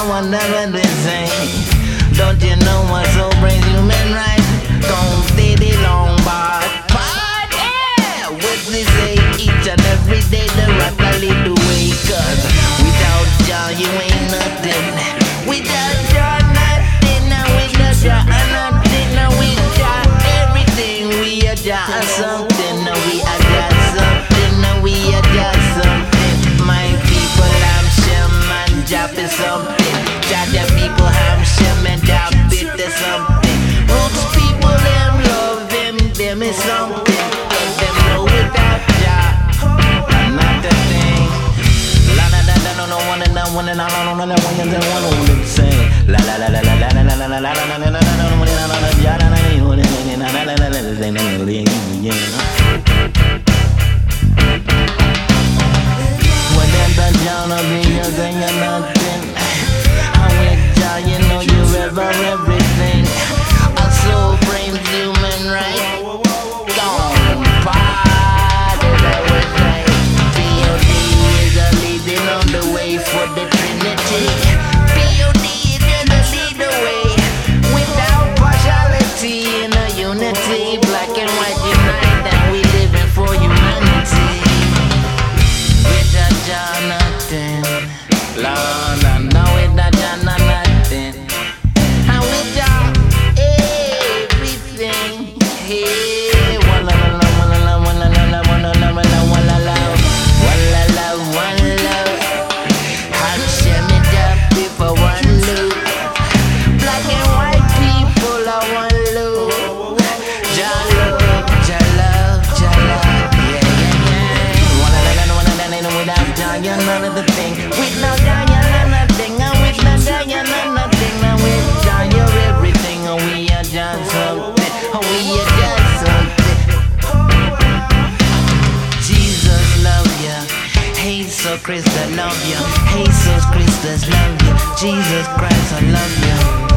wonder what they say. Don't you know what soul brings human rights? Don't stay the long bar. Yeah, what they say each and every day the rapper lead the way. Cause without Jah you ain't nothing. Without Jah nothing. Without Jah nothing. With Jah everything. We are Jah something. We are Jah something. We are Jah something. My people I'm Shem and Jah is something. Jah the people I'm Shem and Jah is something. Roots people them love them. Them is something. Let them know without Jah not a thing. La la la la no one and that one and I don't know that one and that one to sing. La la la la la la la la la la la la la la nothing. I'm with Jah, you know you ever everything. A soul frames human right. Don't party that way. POD is a leading on the way for the Trinity. POD is gonna lead the way without partiality in a unity. Black and white unite, and we living for humanity. Without Jah nothing. Lord, I know without Jah nothing. And with Jah everything. Hey, one love, one love, one love, one love, one love, one love, one love, one love. Hashem it up before one loop. Black and white people are one loop. Jah love, Jah love, Jah love. Yeah, yeah, yeah. One love, without Jah you're none of the thing. Without Jah you're nothing. And without Jah you're nothing. And with Jah you're everything. And we are Jah something. And we are Jah something. Jesus love ya. Jesus Christ I love ya. Jesus Christ I love ya. Jesus Christ I love ya.